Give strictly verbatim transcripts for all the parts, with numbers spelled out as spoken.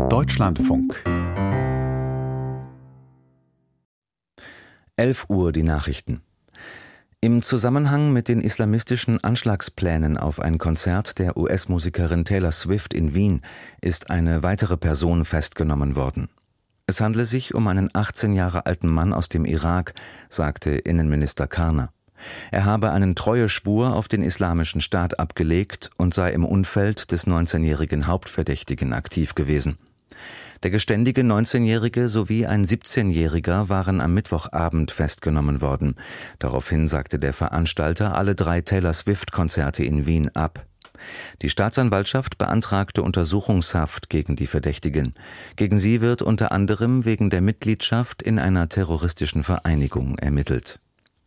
Deutschlandfunk. elf Uhr die Nachrichten. Im Zusammenhang mit den islamistischen Anschlagsplänen auf ein Konzert der U S-Musikerin Taylor Swift in Wien ist eine weitere Person festgenommen worden. Es handle sich um einen achtzehn Jahre alten Mann aus dem Irak, sagte Innenminister Karner. Er habe einen Treueschwur auf den Islamischen Staat abgelegt und sei im Umfeld des neunzehnjährigen Hauptverdächtigen aktiv gewesen. Der geständige neunzehnjährige sowie ein siebzehnjähriger waren am Mittwochabend festgenommen worden. Daraufhin sagte der Veranstalter alle drei Taylor-Swift-Konzerte in Wien ab. Die Staatsanwaltschaft beantragte Untersuchungshaft gegen die Verdächtigen. Gegen sie wird unter anderem wegen der Mitgliedschaft in einer terroristischen Vereinigung ermittelt.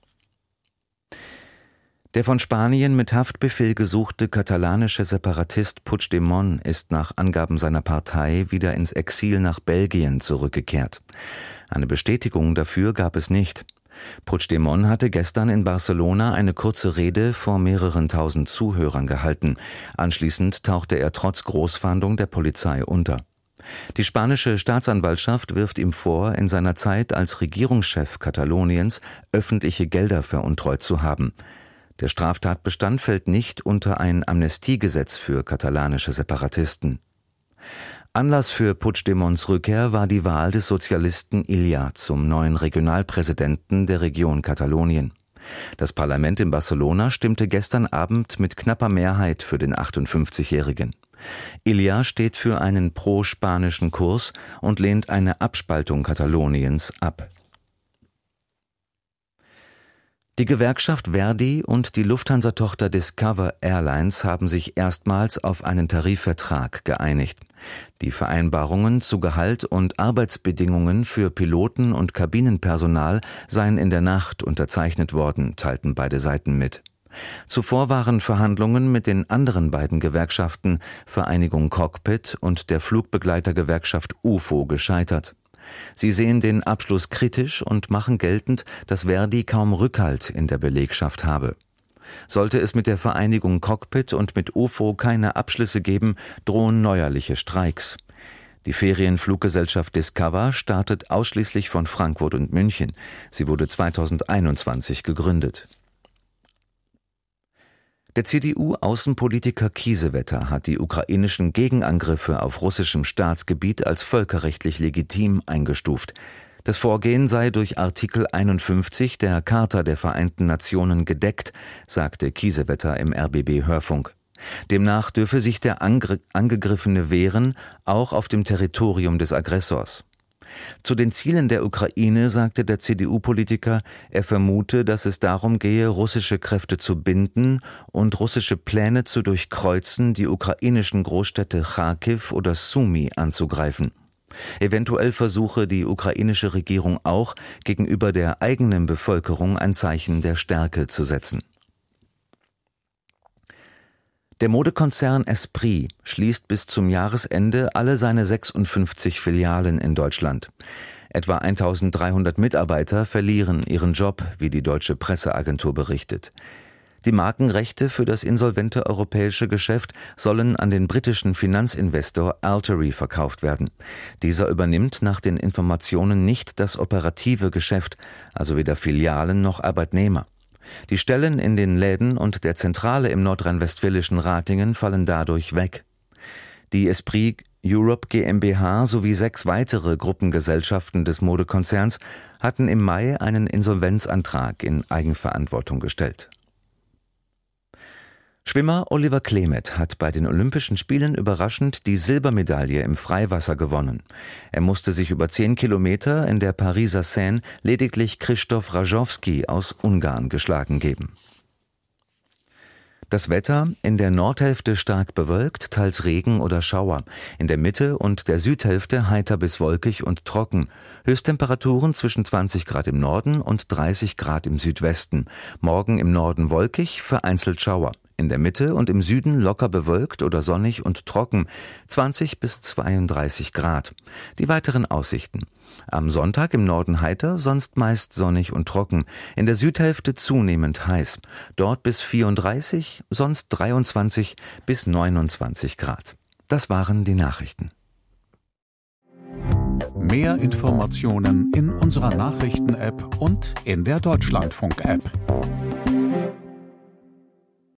Der von Spanien mit Haftbefehl gesuchte katalanische Separatist Puigdemont ist nach Angaben seiner Partei wieder ins Exil nach Belgien zurückgekehrt. Eine Bestätigung dafür gab es nicht. Puigdemont hatte gestern in Barcelona eine kurze Rede vor mehreren tausend Zuhörern gehalten. Anschließend tauchte er trotz Großfahndung der Polizei unter. Die spanische Staatsanwaltschaft wirft ihm vor, in seiner Zeit als Regierungschef Kataloniens öffentliche Gelder veruntreut zu haben. Der Straftatbestand fällt nicht unter ein Amnestiegesetz für katalanische Separatisten. Anlass für Puigdemonts Rückkehr war die Wahl des Sozialisten Illa zum neuen Regionalpräsidenten der Region Katalonien. Das Parlament in Barcelona stimmte gestern Abend mit knapper Mehrheit für den achtundfünfzigjährigen. Illa steht für einen pro-spanischen Kurs und lehnt eine Abspaltung Kataloniens ab. Die Gewerkschaft ver.di und die Lufthansa-Tochter Discover Airlines haben sich erstmals auf einen Tarifvertrag geeinigt. Die Vereinbarungen zu Gehalt und Arbeitsbedingungen für Piloten und Kabinenpersonal seien in der Nacht unterzeichnet worden, teilten beide Seiten mit. Zuvor waren Verhandlungen mit den anderen beiden Gewerkschaften, Vereinigung Cockpit und der Flugbegleitergewerkschaft U F O, gescheitert. Sie sehen den Abschluss kritisch und machen geltend, dass ver.di kaum Rückhalt in der Belegschaft habe. Sollte es mit der Vereinigung Cockpit und mit U F O keine Abschlüsse geben, drohen neuerliche Streiks. Die Ferienfluggesellschaft Discover startet ausschließlich von Frankfurt und München. Sie wurde zweitausendeinundzwanzig gegründet. Der C D U-Außenpolitiker Kiesewetter hat die ukrainischen Gegenangriffe auf russischem Staatsgebiet als völkerrechtlich legitim eingestuft. Das Vorgehen sei durch Artikel einundfünfzig der Charta der Vereinten Nationen gedeckt, sagte Kiesewetter im R B B-Hörfunk. Demnach dürfe sich der Angr- Angegriffene wehren, auch auf dem Territorium des Aggressors. Zu den Zielen der Ukraine sagte der C D U-Politiker, er vermute, dass es darum gehe, russische Kräfte zu binden und russische Pläne zu durchkreuzen, die ukrainischen Großstädte Charkiw oder Sumy anzugreifen. Eventuell versuche die ukrainische Regierung auch, gegenüber der eigenen Bevölkerung ein Zeichen der Stärke zu setzen. Der Modekonzern Esprit schließt bis zum Jahresende alle seine sechsundfünfzig Filialen in Deutschland. Etwa eintausenddreihundert Mitarbeiter verlieren ihren Job, wie die deutsche Presseagentur berichtet. Die Markenrechte für das insolvente europäische Geschäft sollen an den britischen Finanzinvestor Altery verkauft werden. Dieser übernimmt nach den Informationen nicht das operative Geschäft, also weder Filialen noch Arbeitnehmer. Die Stellen in den Läden und der Zentrale im nordrhein-westfälischen Ratingen fallen dadurch weg. Die Esprit Europe GmbH sowie sechs weitere Gruppengesellschaften des Modekonzerns hatten im Mai einen Insolvenzantrag in Eigenverantwortung gestellt. Schwimmer Oliver Klemet hat bei den Olympischen Spielen überraschend die Silbermedaille im Freiwasser gewonnen. Er musste sich über zehn Kilometer in der Pariser Seine lediglich Krzysztof Rajowski aus Ungarn geschlagen geben. Das Wetter: in der Nordhälfte stark bewölkt, teils Regen oder Schauer. In der Mitte und der Südhälfte heiter bis wolkig und trocken. Höchsttemperaturen zwischen zwanzig Grad im Norden und dreißig Grad im Südwesten. Morgen im Norden wolkig, vereinzelt Schauer. In der Mitte und im Süden locker bewölkt oder sonnig und trocken, zwanzig bis zweiunddreißig Grad. Die weiteren Aussichten: am Sonntag im Norden heiter, sonst meist sonnig und trocken. In der Südhälfte zunehmend heiß. Dort bis vierunddreißig, sonst dreiundzwanzig bis neunundzwanzig Grad. Das waren die Nachrichten. Mehr Informationen in unserer Nachrichten-App und in der Deutschlandfunk-App.